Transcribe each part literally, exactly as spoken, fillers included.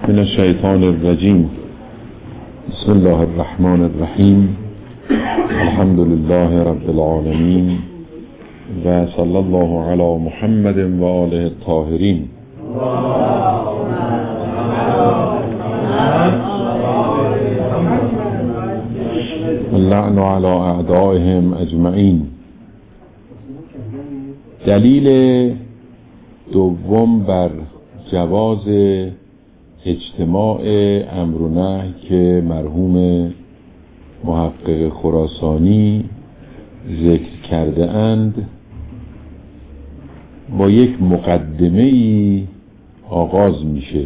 من الشیطان الرجیم. بسم الله الرحمن الرحیم. الحمد لله رب العالمین و صلی الله علی محمد و آله الطاهرین. اللعن علی اعدائهم اجمعین. دلیل دوم بر جواز اجتماع امر و نهی که مرحوم محقق خراسانی ذکر کرده اند با یک مقدمه ای آغاز میشه.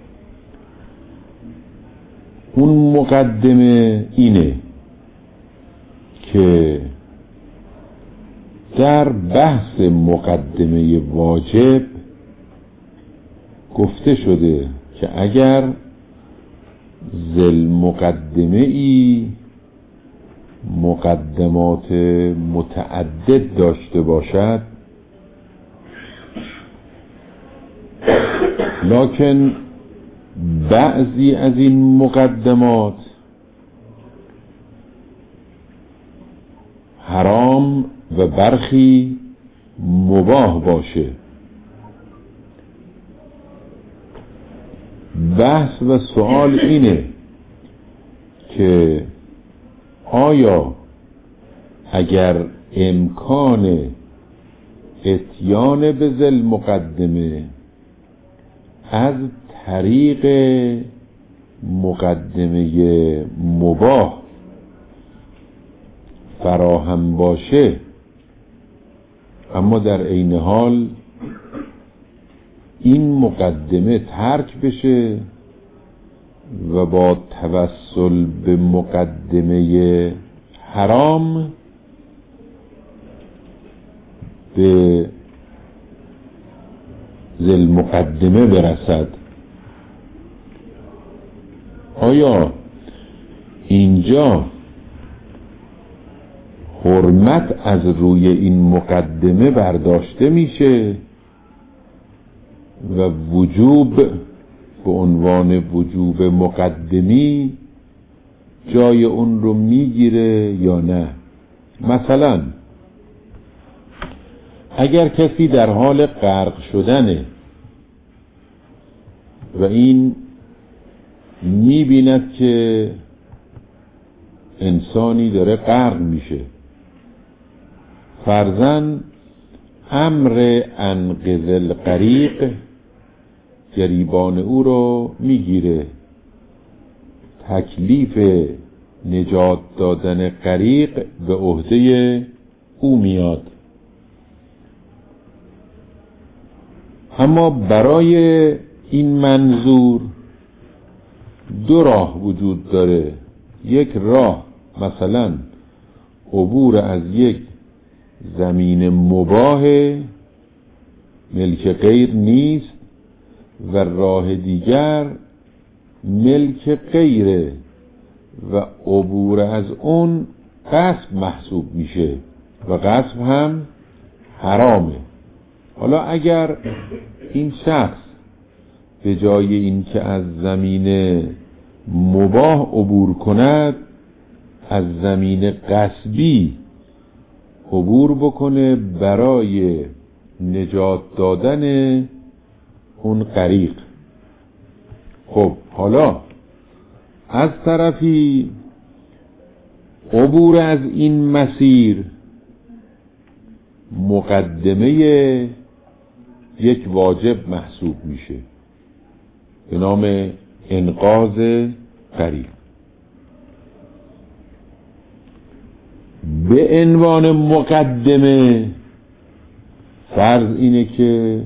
اون مقدمه اینه که در بحث مقدمه واجب گفته شده که اگر ذل مقدمه ای مقدمات متعدد داشته باشد لکن بعضی از این مقدمات حرام و برخی مباح باشه، بحث و سوال اینه که آیا اگر امکان اتیان به ذل مقدمه از طریق مقدمه مباح فراهم باشه اما در عین حال این مقدمه ترک بشه و با توسل به مقدمه حرام به ذل مقدمه برسد، آیا اینجا حرمت از روی این مقدمه برداشته میشه و وجوب به عنوان وجوب مقدمی جای اون رو میگیره یا نه؟ مثلا اگر کسی در حال غرق شدنه و این میبیند که انسانی داره غرق میشه، فرضاً امر انقذ الغریق گریبان او رو میگیره، تکلیف نجات دادن غریق به عهده او میاد. اما برای این منظور دو راه وجود داره. یک راه مثلا عبور از یک زمین مباح ملک غیر نیست و راه دیگر ملک غیره و عبور از اون غصب محسوب میشه و غصب هم حرامه. حالا اگر این شخص به جای این که از زمین مباح عبور کند از زمین غصبی عبور بکنه برای نجات دادن اون غریق، خب حالا از طرفی عبور از این مسیر مقدمه یک واجب محسوب میشه به نام انقاذ غریق. به عنوان مقدمه فرض اینه که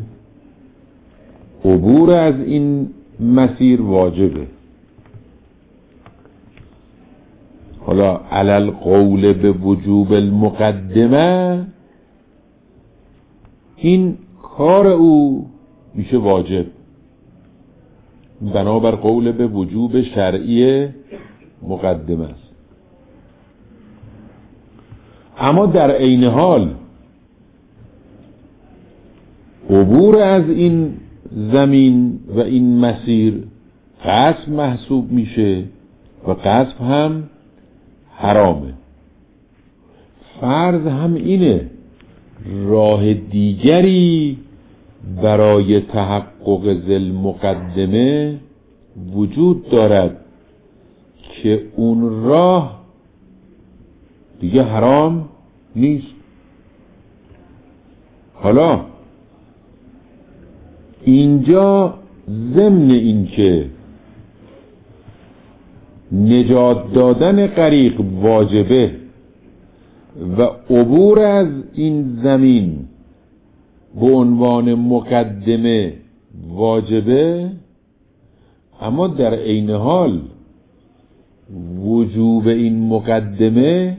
عبور از این مسیر واجبه. حالا علل قول به وجوب المقدمه این کار او میشه واجب بنابر قول به وجوب شرعی مقدمه است. اما در عین حال عبور از این زمین و این مسیر غصب محسوب میشه و غصب هم حرامه. فرض هم اینه راه دیگری برای تحقق ذل مقدمه وجود دارد که اون راه دیگه حرام نیست. حالا اینجا ضمن این که نجات دادن غریق واجبه و عبور از این زمین به عنوان مقدمه واجبه، اما در عین حال وجوب این مقدمه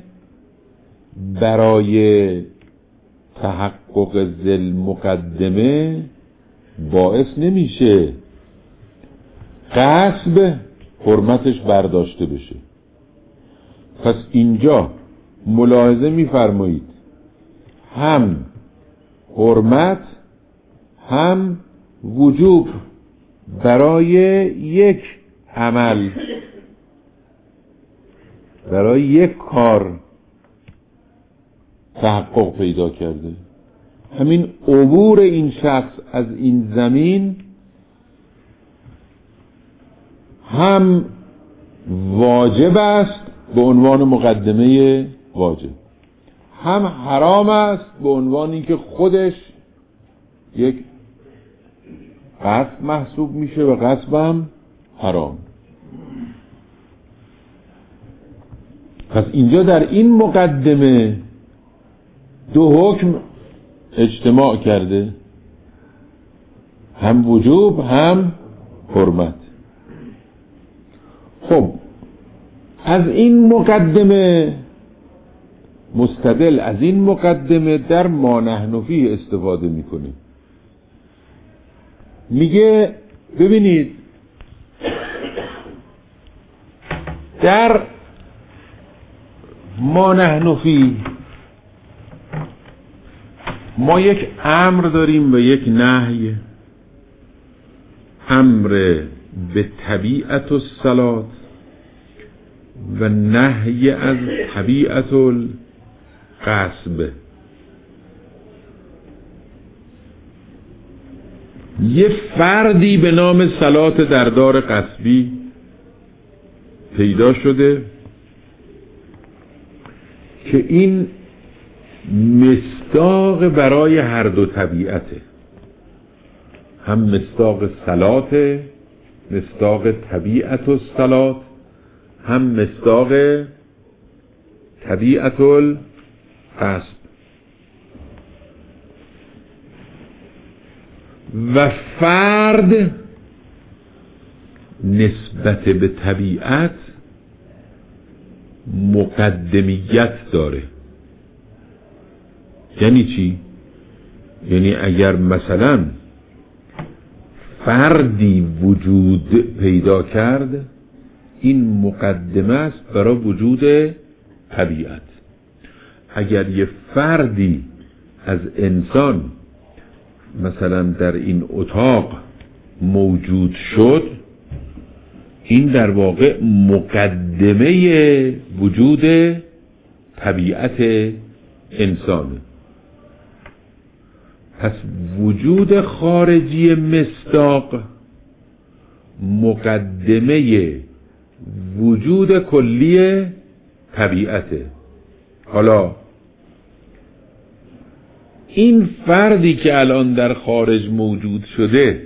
برای تحقق ذل مقدمه باعث نمیشه غصب حرمتش برداشته بشه. پس اینجا ملاحظه میفرمایید هم حرمت هم وجوب برای یک عمل، برای یک کار تحقق پیدا کرده. همین عبور این شخص از این زمین هم واجب است به عنوان مقدمه واجب، هم حرام است به عنوان اینکه خودش یک غصب محسوب میشه و غصب هم حرام. پس اینجا در این مقدمه دو حکم اجتماع کرده، هم وجوب هم حرمت. خب از این مقدمه مستدل از این مقدمه در ما نحن فیه استفاده میکنه. میگه ببینید در ما نحن فیه ما یک امر داریم و یک نهی. امر به طبیعت الصلاة و نهی از طبیعت الغصب. یه فردی به نام صلات در دار غصبی پیدا شده که این مصداق برای هر دو طبیعته، هم مصداق صلات، مصداق طبیعت الصلات، هم مصداق طبیعت الغصب. و فرد نسبت به طبیعت مقدمیت داره. یعنی چی؟ یعنی اگر مثلا فردی وجود پیدا کرد، این مقدمه است برای وجود طبیعت. اگر یه فردی از انسان مثلا در این اتاق موجود شد، این در واقع مقدمه وجود طبیعت انسانه. پس وجود خارجی مصداق مقدمه وجود کلی طبیعته. حالا این فردی که الان در خارج موجود شده،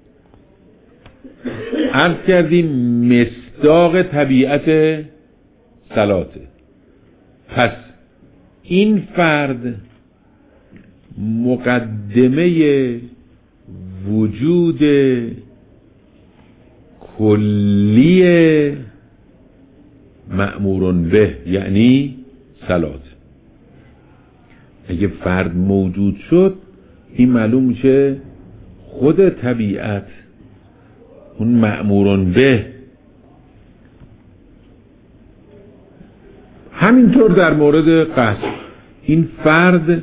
عرض کردیم مصداق طبیعت صلاته. پس این فرد مقدمه وجود کلی مأمورون به یعنی صلات. اگه فرد موجود شد، این معلوم میشه خود طبیعت اون مأمورون به. همینطور در مورد قصد، این فرد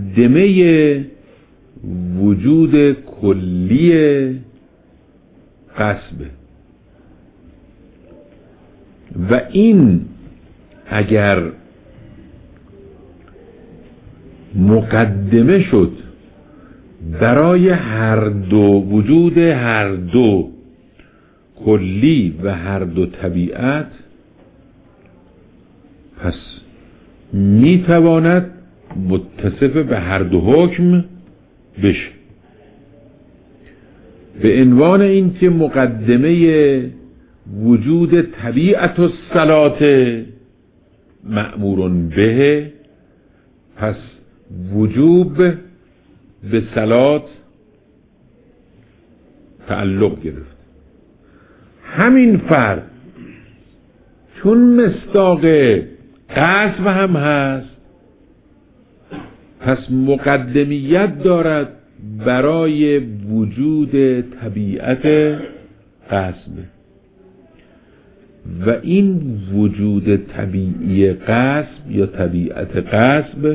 مقدمه وجود کلی غصبه. و این اگر مقدمه شد برای هر دو وجود هر دو کلی و هر دو طبیعت، پس میتواند متصف به هر دو حکم بشه. به عنوان این که مقدمه وجود طبیعت الصلاة مأمورون به، پس وجوب به صلات تعلق گرفت. همین فرد چون مصداق غصب هم هست، پس مقدمیت دارد برای وجود طبیعت غصب. و این وجود طبیعی غصب یا طبیعت غصب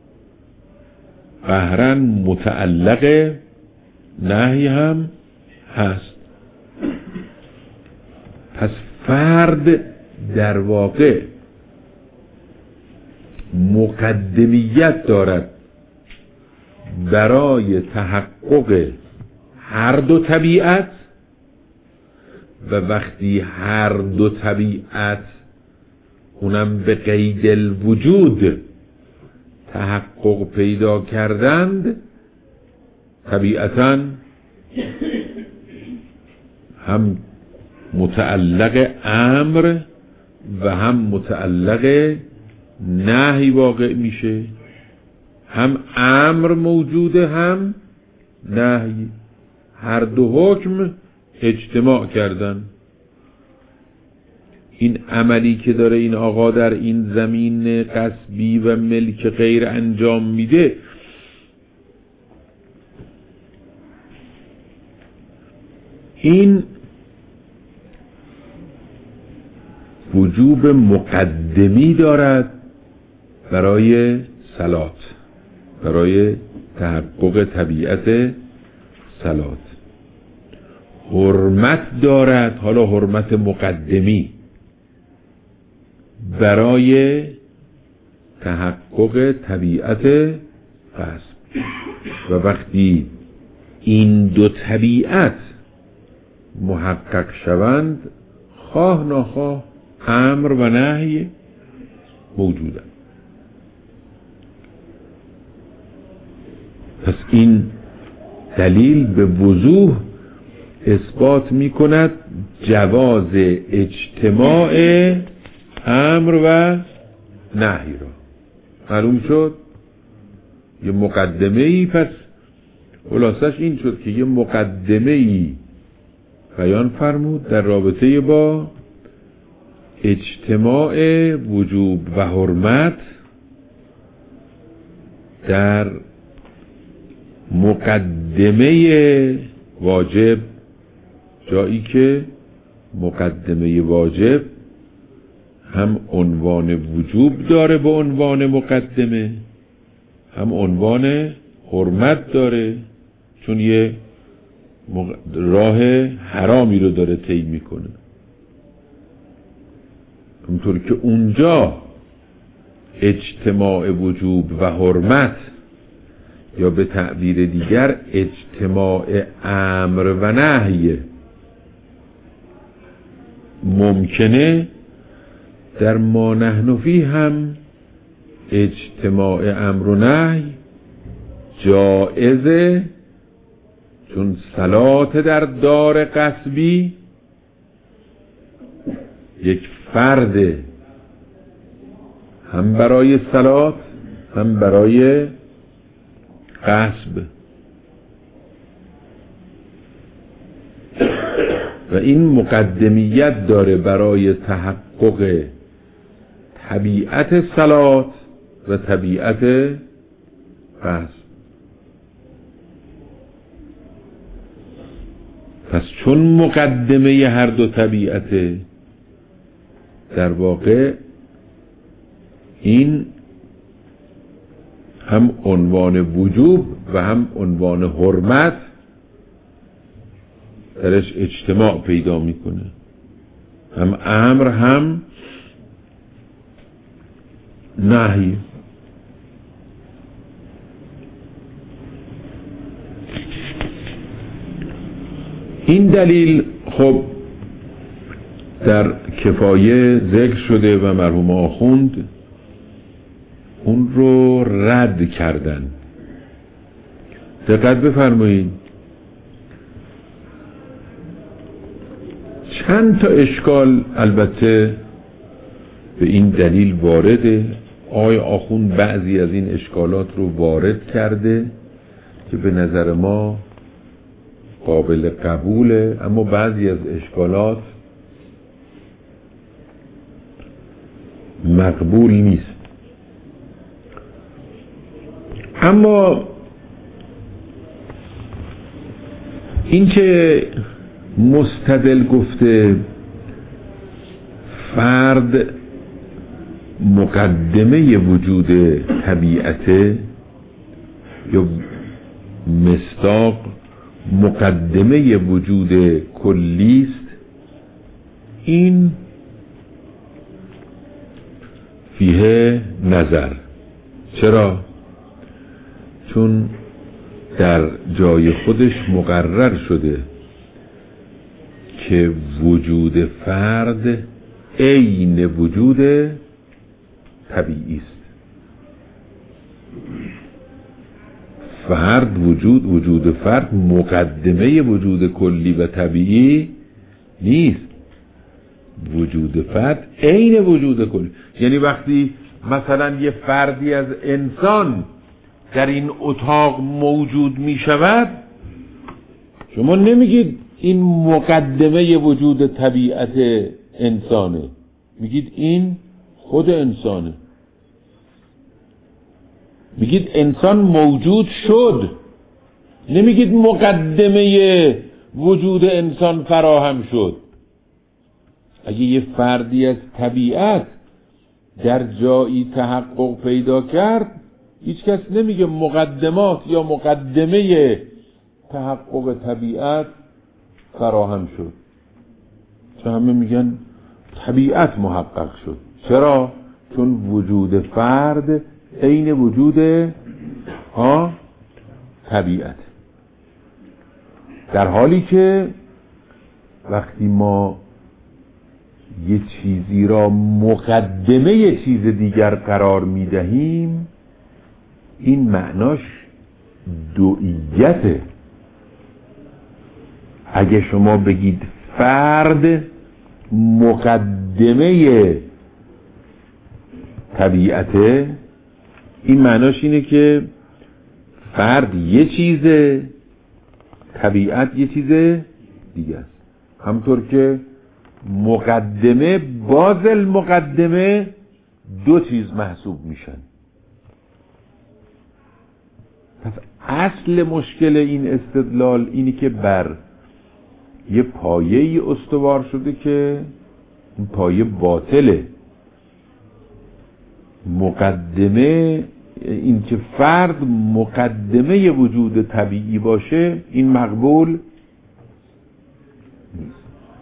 قهرن متعلق نهی هم هست. پس فرد در واقع مقدمیت دارد برای تحقق هر دو طبیعت، و وقتی هر دو طبیعت اونم به قید الوجود تحقق پیدا کردند، طبیعتاً هم متعلق امر و هم متعلق نهی واقع میشه. هم امر موجوده هم نهی، هر دو حکم اجتماع کردن. این عملی که داره این آقا در این زمین غصبی و ملک غیر انجام میده، این وجوب مقدمی دارد برای صلات، برای تحقق طبیعت صلات. حرمت دارد، حالا حرمت مقدمی، برای تحقق طبیعت غصب. و وقتی این دو طبیعت محقق شوند، خواه ناخواه امر و نهی موجودند. پس این دلیل به وضوح اثبات می کند جواز اجتماع امر و نهی را. معلوم شد؟ یه مقدمه ای، پس خلاصش این شد که یه مقدمه ای بیان فرمود در رابطه با اجتماع وجوب و حرمت در مقدمه واجب، جایی که مقدمه واجب هم عنوان وجوب داره به عنوان مقدمه، هم عنوان حرمت داره، چون یه راه حرامی رو داره طی میکنه. همونطور که اونجا اجتماع وجوب و حرمت، یا به تعبیر دیگر اجتماع امر و نهی ممکنه، در ما نحن فیه هم اجتماع امر و نهی جائزه، چون صلات در دار غصبی یک فرد هم برای صلات هم برای غصب، و این مقدمیت داره برای تحقق طبیعت صلات و طبیعت غصب. پس چون مقدمه هر دو طبیعت، در واقع این هم عنوان وجوب و هم عنوان حرمت درش اجتماع پیدا میکنه، هم امر هم نهی. این دلیل خب در کفایه ذکر شده و مرحوم آخوند اون رو رد کردن. دقت بفرمایید، چند تا اشکال البته به این دلیل وارده. آقای آخوند بعضی از این اشکالات رو وارد کرده که به نظر ما قابل قبوله، اما بعضی از اشکالات مقبول نیست. اما این که مستدل گفته فرد مقدمه وجود طبیعته یا مصداق مقدمه وجود کلیست، این فیه نظر. چرا؟ چون در جای خودش مقرر شده که وجود فرد عین وجود طبیعی است. فرد وجود وجود فرد مقدمه وجود کلی و طبیعی نیست. وجود فرد عین وجود کلی. یعنی وقتی مثلا یه فردی از انسان در این اتاق موجود می شود، شما نمیگید این مقدمه وجود طبیعت انسانه، میگید این خود انسانه. میگید انسان موجود شد، نمیگید مقدمه وجود انسان فراهم شد. اگه یه فردی از طبیعت در جایی تحقق پیدا کرد، هیچ کس نمیگه مقدمات یا مقدمه تحقق طبیعت فراهم شد، چون همه میگن طبیعت محقق شد. چرا؟ چون وجود فرد عین وجود ها طبیعت. در حالی که وقتی ما یه چیزی را مقدمه یه چیز دیگر قرار میدهیم، این معناش دوئیته. اگه شما بگید فرد مقدمه طبیعته، این معناش اینه که فرد یه چیزه، طبیعت یه چیز دیگه است. همطور که مقدمه باز المقدمه دو چیز محسوب میشن. پس اصل مشکل این استدلال اینی که بر یه پایه‌ای استوار شده که این پایه باطله. مقدمه، این که فرد مقدمه وجود طبیعی باشه، این مقبول نیست.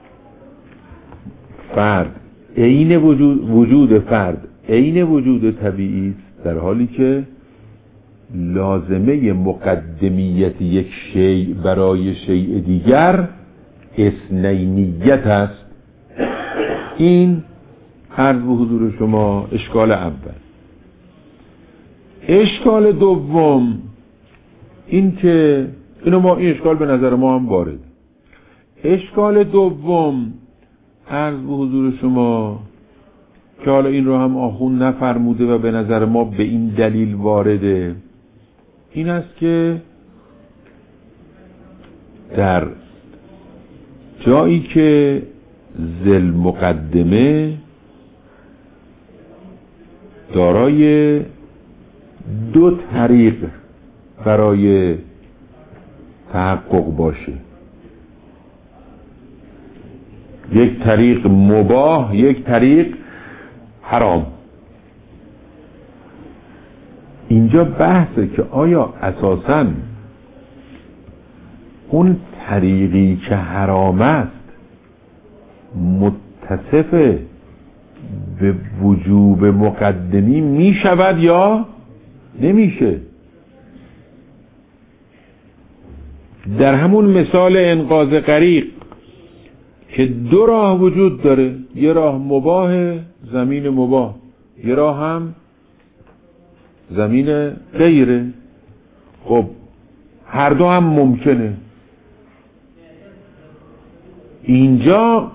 فرد عین وجود وجود فرد عین وجود طبیعی است، در حالی که لازمه مقدمیت یک شیء برای شیء دیگر اثنینیت است. این عرض به حضور شما اشکال اول. اشکال دوم این که اینو ما این اشکال به نظر ما هم وارد. اشکال دوم عرض به حضور شما که حالا این رو هم آخوند نفرموده و به نظر ما به این دلیل وارده، این است که در جایی که ذل مقدمه دارای دو طریق برای تحقق باشه، یک طریق مباح، یک طریق حرام، اینجا بحثه که آیا اساساً اون طریقی که حرام است متصف به وجوب مقدمی می شود یا نمیشه؟ در همون مثال انقاذ غریق که دو راه وجود داره، یه راه مباه، زمین مباه، یه راه هم زمین غیره. خب هر دو هم ممکنه. اینجا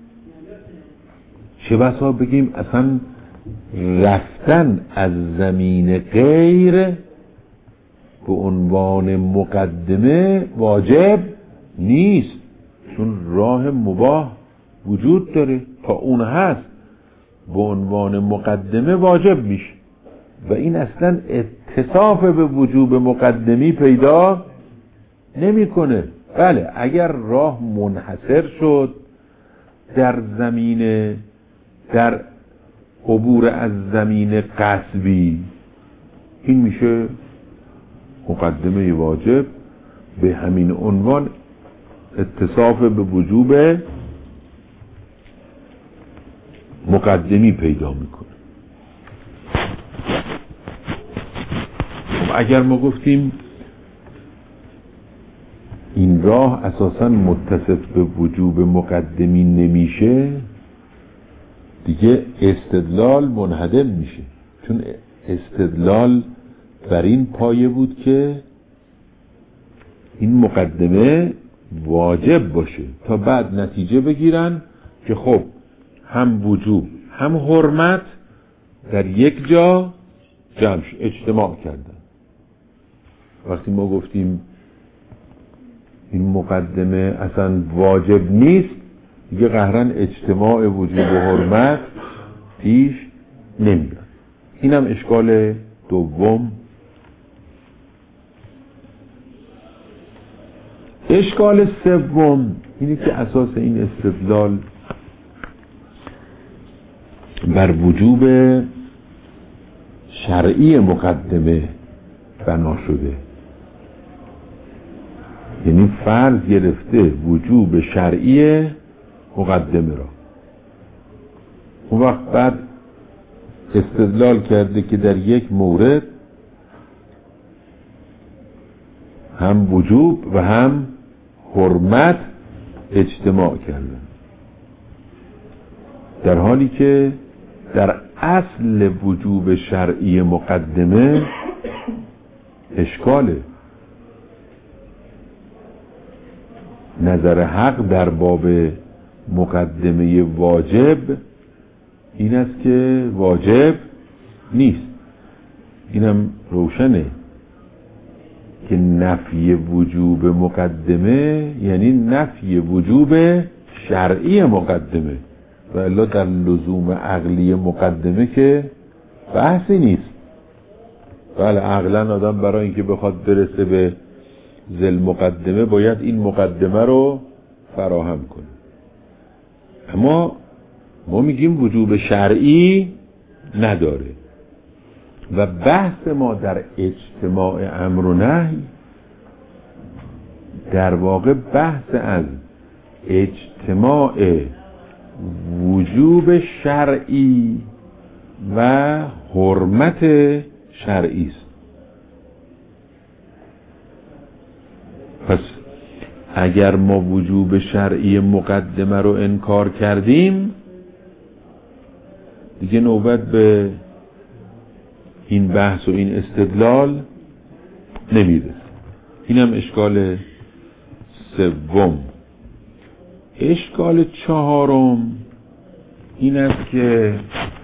چه بسا بگیم اصلا رفتن از زمین غیر به عنوان مقدمه واجب نیست، چون راه مباه وجود داره، تا اون هست به عنوان مقدمه واجب میشه و این اصلا اتصاف به وجوب مقدمی پیدا نمیکنه. بله اگر راه منحصر شد در زمین، در عبور از زمین قصبی، این میشه مقدمه واجب، به همین عنوان اتصاف به وجوب مقدمی پیدا میکنه. خب اگر ما گفتیم این راه اساساً متصف به وجوب مقدمی نمیشه، دیگه استدلال منهدم میشه، چون استدلال بر این پایه بود که این مقدمه واجب باشه تا بعد نتیجه بگیرن که خب هم وجوب هم حرمت در یک جا جمع اجتماع کردن. وقتی ما گفتیم این مقدمه اصلا واجب نیست، دیگه قهرن اجتماع وجوب و حرمت پیش نمیاد. اینم اشکال دوم. اشکال سوم اینه که اساس این استدلال بر وجوب شرعی مقدمه بنا شده، یعنی فرض گرفته وجوب شرعی مقدمه را، اون وقت بعد استدلال کرده که در یک مورد هم وجوب و هم حرمت اجتماع کردن، در حالی که در اصل وجوب شرعی مقدمه اشکاله. نظر حق در باب مقدمه واجب این است که واجب نیست. اینم روشنه که نفی وجوب مقدمه یعنی نفی وجوب شرعی مقدمه، و الا در لزوم عقلی مقدمه که بحثی نیست. بله عقلا آدم برای اینکه بخواد برسه به ذل مقدمه باید این مقدمه رو فراهم کنه، اما ما میگیم وجوب شرعی نداره و بحث ما در اجتماع امر و نهی در واقع بحث از اجتماع وجوب شرعی و حرمت شرعی است. پس اگر ما وجوب شرعی مقدمه رو انکار کردیم دیگه نوبت به این بحث و این استدلال نمیرسه. اینم اشکال سوم. اشکال چهارم این است که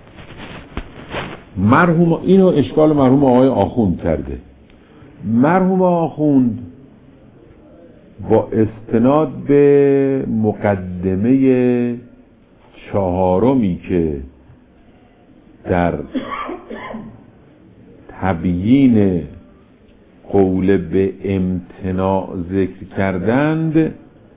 مرحوم، اینو اشکال مرحوم آقای آخوند کرده. مرحوم آخوند با استناد به مقدمه چهارمی که در تبیین قول به امتناع ذکر کردند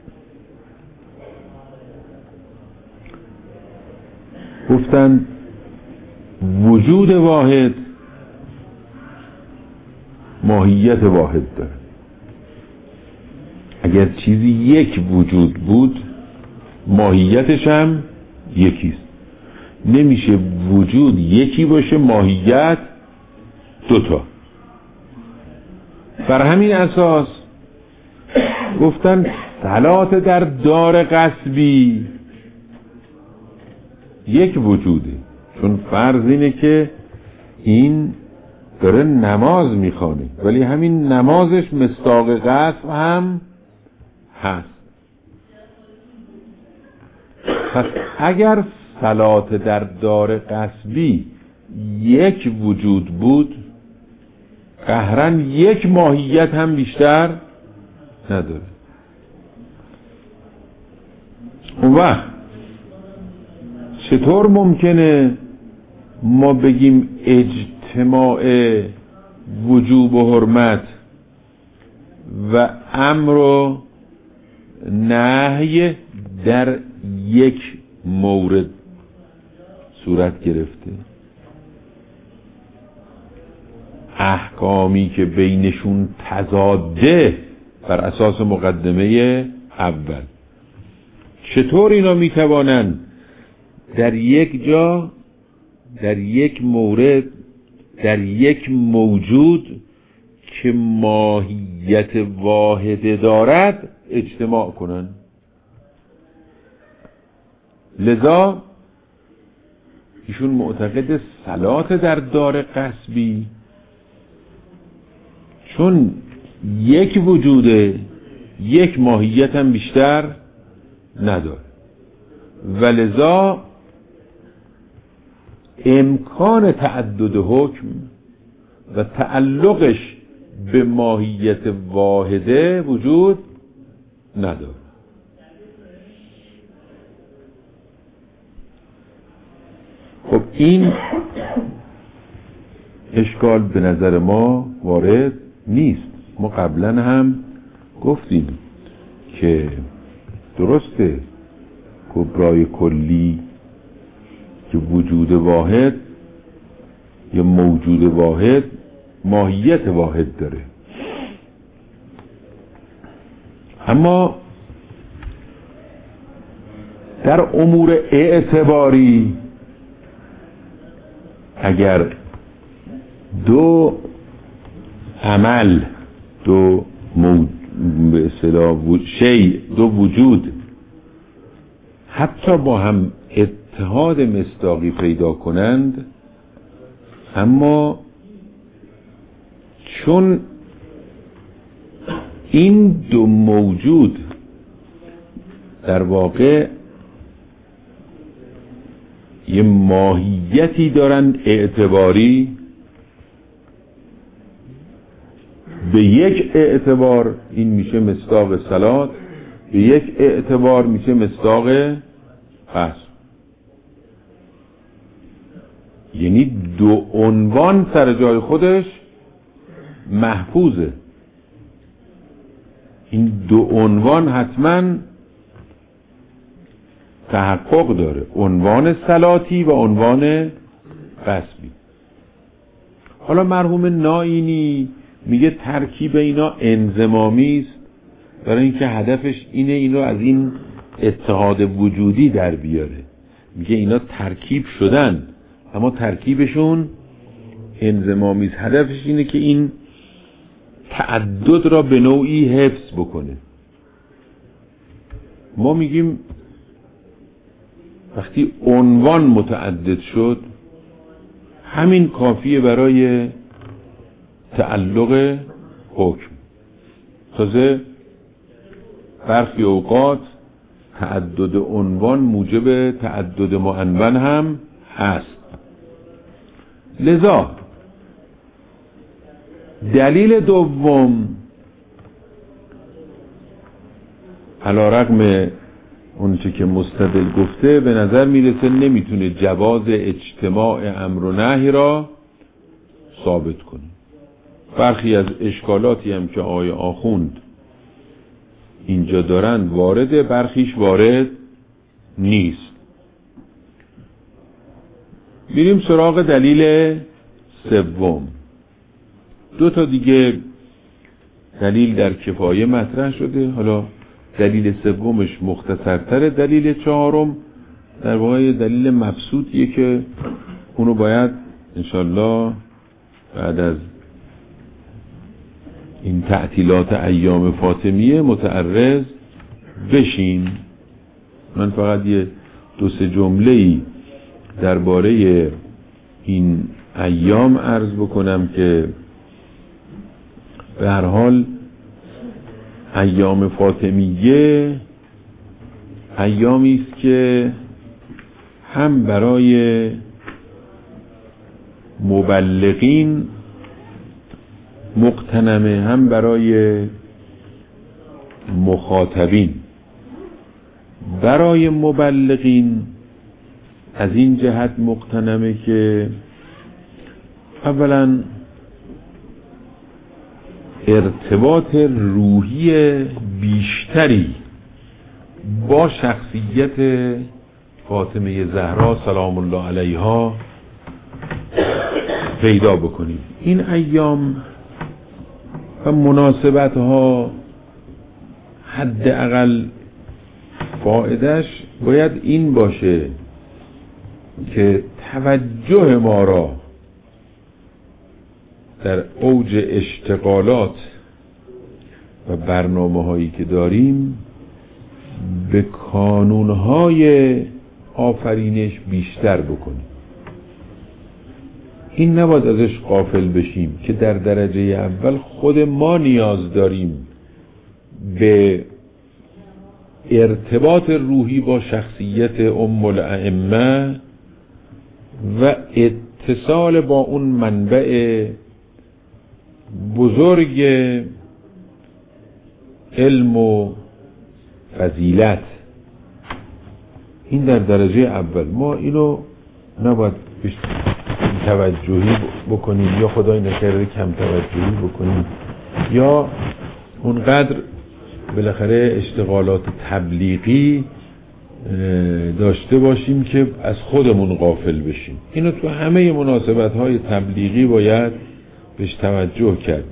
گفتند وجود واحد ماهیت واحد داره. اگر چیزی یک وجود بود ماهیتش هم یکیست. نمیشه وجود یکی باشه ماهیت دوتا. بر همین اساس گفتن صلات در دار غصبی یک وجوده، چون فرض اینه که این داره نماز میخوانه ولی همین نمازش مصداق غصب هم هست. پس اگر صلات در دار غصبی یک وجود بود قهراً یک ماهیت هم بیشتر نداره. اون وقت چطور ممکنه ما بگیم اجتماع وجوب و حرمت و امر و نهی در یک مورد صورت گرفته؟ احکامی که بینشون تضاده بر اساس مقدمه اول، چطور اینا میتوانند در یک جا، در یک مورد، در یک موجود که ماهیت واحده دارد اجتماع کنند؟ لذا ایشون معتقد صلات در دار غصبی چون یک وجوده یک ماهیت هم بیشتر نداره و لذا امکان تعدد حکم و تعلقش به ماهیت واحده وجود نداره. خب این اشکال به نظر ما وارد نیست. ما قبلا هم گفتیم که درسته کبرای کلی که وجود واحد یا موجود واحد ماهیت واحد داره، اما در امور اعتباری اگر دو عمل، دو موجود به اصطلاح شیء، دو وجود حتی با هم اتحاد مصداقی پیدا کنند، اما چون این دو موجود در واقع یه ماهیتی دارند اعتباری، به یک اعتبار این میشه مصداق صلات، به یک اعتبار میشه مصداق قصد. یعنی دو عنوان سر جای خودش محفوظه. این دو عنوان حتما تحقق داره، عنوان صلاتی و عنوان قصبی. حالا مرحوم نائینی میگه ترکیب اینا انضمامی است، برای اینکه هدفش اینه اینو از این اتحاد وجودی در بیاره. میگه اینا ترکیب شدن اما ترکیبشون انضمامی است، هدفش اینه که این تعدد را به نوعی حفظ بکنه. ما میگیم وقتی عنوان متعدد شد همین کافیه برای تعلق حکم. تازه برخی اوقات تعدد عنوان موجب تعدد معنون هم هست. لذا دلیل دوم علی رغم اونچه که مستدل گفته به نظر میرسه نمیتونه جواز اجتماع امر و نهی را ثابت کنه. برخی از اشکالاتی هم که آقای آخوند اینجا دارند وارده، برخیش وارد نیست. بریم سراغ دلیل سوم. دو تا دیگه دلیل در کفایه مطرح شده. حالا دلیل سومش مختصرتره. دلیل چهارم در واقع دلیل مبسوطیه که اونو باید انشالله بعد از این تعطیلات ایام فاطمیه متعرض بشین. من فقط یه دو سه جمله‌ای درباره این ایام عرض بکنم که به هر حال ایام فاطمیه ایامی است که هم برای مبلغین مغتنمه، هم برای مخاطبین. برای مبلغین از این جهت مغتنمه که اولا ارتباط روحی بیشتری با شخصیت فاطمه زهرا سلام الله علیها پیدا بکنیم. این ایام و مناسبت ها حداقل فایدهش باید این باشه که توجه ما را در اوج اشتغالات و برنامه هایی که داریم به کانون های آفرینش بیشتر بکنیم. این نباید ازش غافل بشیم که در درجه اول خود ما نیاز داریم به ارتباط روحی با شخصیت ام الائمه و اتصال با اون منبع بزرگ علم و فضیلت. این در درجه اول. ما اینو نباید توجهی بکنیم یا خدای نکرده کم توجهی بکنیم یا اونقدر بالاخره اشتغالات تبلیغی داشته باشیم که از خودمون غافل بشیم. اینو تو همه مناسبت‌های تبلیغی باید بهش توجه کرد.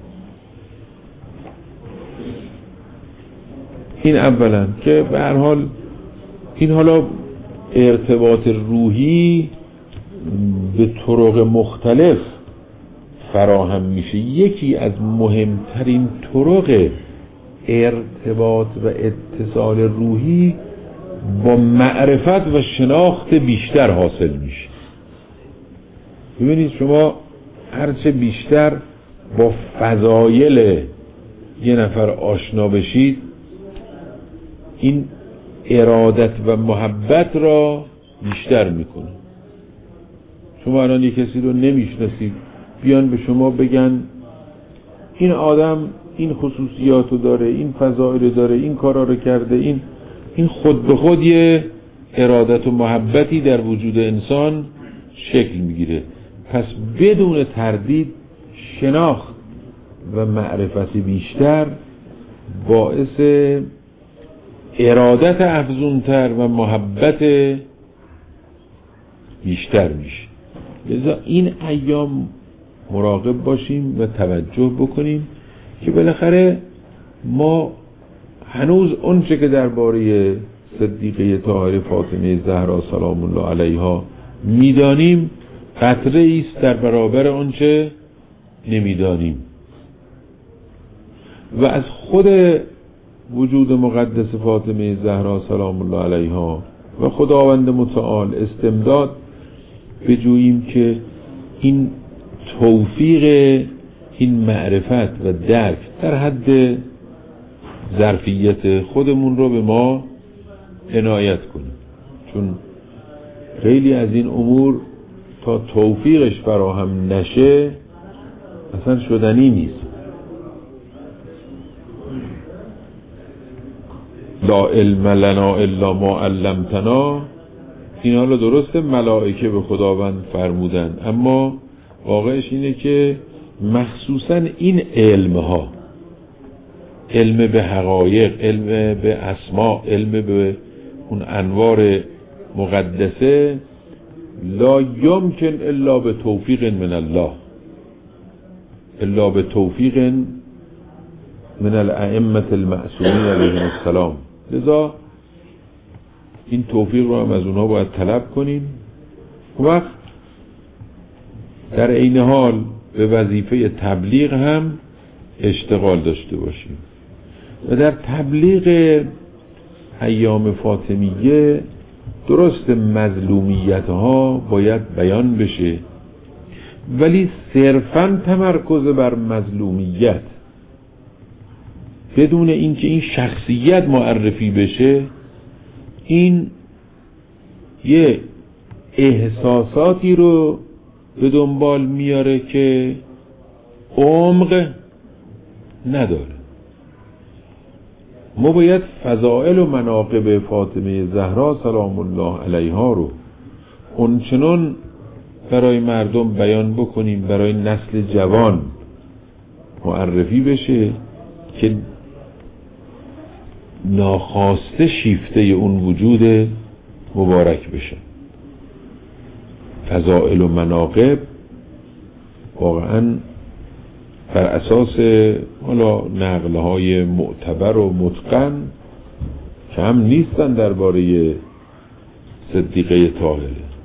این اولا که به هر حال این حالا ارتباط روحی به طرق مختلف فراهم میشه. یکی از مهمترین طرق ارتباط و اتصال روحی با معرفت و شناخت بیشتر حاصل میشه. ببینید شما هرچه بیشتر با فضایل یه نفر آشنا بشید این ارادت و محبت را بیشتر میکنه. شما الان یک کسی رو نمیشناسید، بیان به شما بگن این آدم این خصوصیات رو داره، این فضایل داره، این کارا رو کرده، این این خود به خود یه ارادت و محبتی در وجود انسان شکل میگیره. پس بدون تردید شناخت و معرفت بیشتر باعث ارادت افزونتر و محبت بیشتر میشه. لذا این ایام مراقب باشیم و توجه بکنیم که بالاخره ما هنوز اونچه که درباره صدیقه طاهره فاطمه زهرا سلام الله علیها میدانیم قطره است در برابر اونچه نمیدانیم و از خود وجود مقدس فاطمه زهرا سلام الله علیها و خداوند متعال استمداد بجوییم که این توفیق این معرفت و درک در حد ظرفیت خودمون رو به ما عنایت کنیم، چون خیلی از این امور تا توفیقش فراهم نشه اصلا شدنی نیست. لا علم لنا الا ما علمتنا، این حالا درسته ملائکه به خداوند فرمودن، اما واقعش اینه که مخصوصا این علم ها، علم به حقایق، علم به اسما، علم به اون انوار مقدسه، لا یمکن الا به توفیق من الله، الا به توفیق من الائمه المعصومین علیهم السلام. لذا این توفیق رو هم از اونها باید طلب کنیم. وقت در عین حال به وظیفه تبلیغ هم اشتغال داشته باشیم و در تبلیغ ایام فاطمیه درست مظلومیت ها باید بیان بشه، ولی صرفاً تمرکز بر مظلومیت بدون اینکه این شخصیت معرفی بشه، این یه احساساتی رو به دنبال میاره که عمق نداره. ما باید فضائل و مناقب فاطمه زهرا سلام الله علیها رو اونچنان برای مردم بیان بکنیم، برای نسل جوان معرفی بشه که ناخواسته شیفته اون وجود مبارک بشه. فضائل و مناقب واقعا بر اساس حالا نقلهای معتبر و متقن که هم نیستن درباره صدیقه طاهره.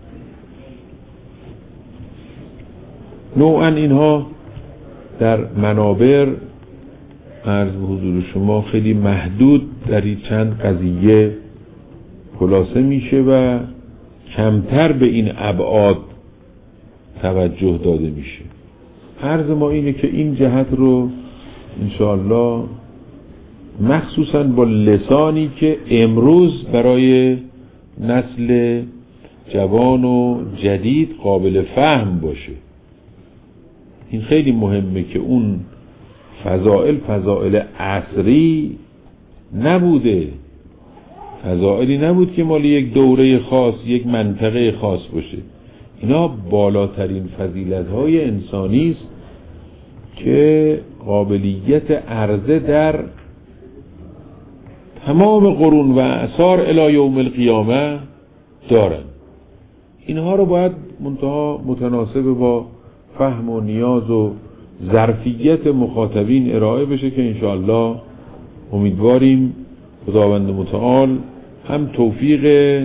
نوعا اینها در منابر عرض به حضور شما خیلی محدود در این چند قضیه خلاصه میشه و کمتر به این ابعاد توجه داده میشه. عرض ما اینه که این جهت رو انشاءالله مخصوصا با لسانی که امروز برای نسل جوان و جدید قابل فهم باشه، این خیلی مهمه که اون فضائل فضائل عصری نبوده، فضائلی نبود که مال یک دوره خاص، یک منطقه خاص باشه. اینا بالاترین فضیلت‌های انسانی است که قابلیت عرضه در تمام قرون و اعصار الی یوم القیامه دارن. اینها رو باید منتها متناسب با فهم و نیاز و ظرفیت مخاطبین ارائه بشه که انشاءالله امیدواریم خداوند متعال هم توفیق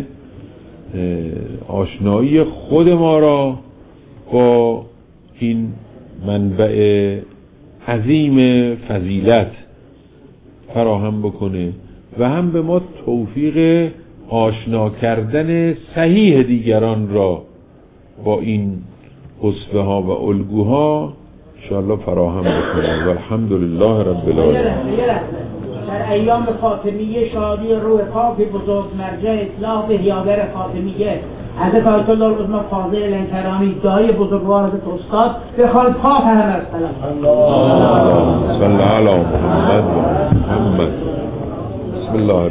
آشنایی خود ما را با این منبع عظیم فضیلت فراهم بکنه و هم به ما توفیق آشنا کردن صحیح دیگران را با این حسبه ها و الگوها انشاءالله فراهم بکنه. و الحمدلله رب العالمین. در ایام فاطمیه شادی روح پاک بزرگ مرجع اصلاح بهیاگر فاطمیه حضرت آیت الله العظمی فاضل الانکرامی داعی بزرگوار حضرت استاد به خال پاک هم از سلام الله صلی علی محمد و محمد. بسم الله